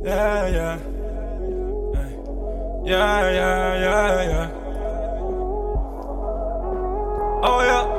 Yeah, yeah. Yeah, yeah, yeah, yeah. Oh, yeah.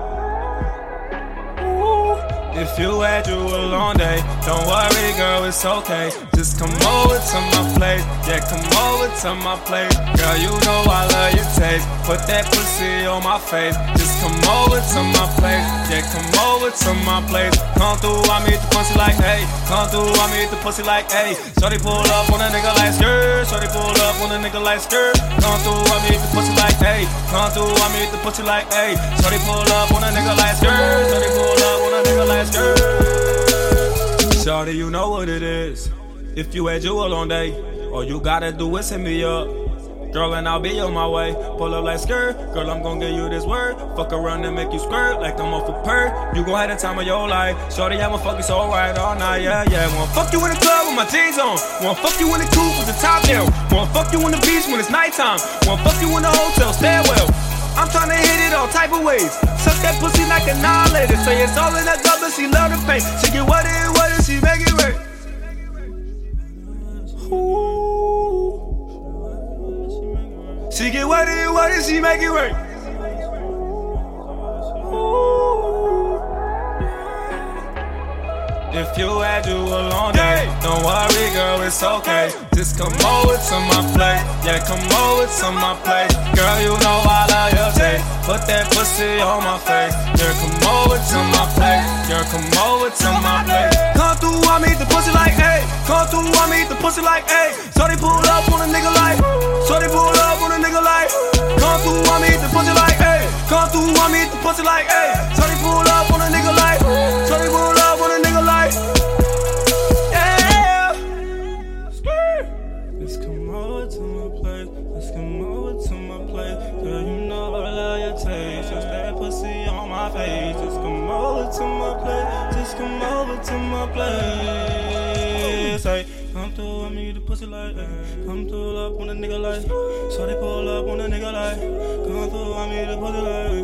If you had you a long day, don't worry, girl, it's okay. Just come over to my place, yeah, come over to my place. Girl, you know I love your taste. Put that pussy on my face. Just come over to my place, yeah, come over to my place. Come through, I meet the pussy like, hey. Come through, I meet the pussy like, hey. Shorty pull up on a nigga like skirt. Shorty pull up on a nigga like skirt. Come through, I meet the pussy like, hey. Come through, I meet the pussy like, hey. Shorty pull up on a nigga like skirt. Shorty pull up on a nigga like skirt. Shorty, you know what it is. If you had you a long day, all you gotta do is hit me up. Girl, and I'll be on my way. Pull up like skirt, girl, I'm gon' give you this word. Fuck around and make you squirt like I'm off a perk. You gon' have the time of your life. Shorty, I'ma fuck you so right all night, yeah, yeah. Wanna fuck you in the club with my jeans on. Wanna fuck you in the coupe with the top down. Wanna fuck you on the beach when it's nighttime. Wanna fuck you in the hotel stairwell. I'm tryna hit it all type of ways. Suck that pussy like a non-lady. Say it's all in that cup, but she love the pain. She get what it, she make it right. Ooh. She get what it, she make it right. Ooh. If you had you a long day, don't worry, girl, it's okay. Just come over to my place, yeah, come over to my place. Girl, you know I love your taste. Put that pussy on my face, yeah, come over to my place, yeah, come over to my place. Come through, I meet the pussy like, hey. Come through, I meet the pussy like, hey. Shorty pull up on a nigga like, shorty pull up on a nigga like. Come through, I meet the pussy like, hey. Come through, I meet the pussy like, hey. Shorty pull up on a nigga like, shorty pull up on a nigga like. Yeah. Just come over to my place, just come over to my place. Girl, you know I love your taste. Just that pussy on my face. Just come over to my place, just come over to my place. Hey, come through, I meet the pussy like, hey. Come through up on a nigga like, shorty pull up on a nigga like, come through, I meet the pussy like.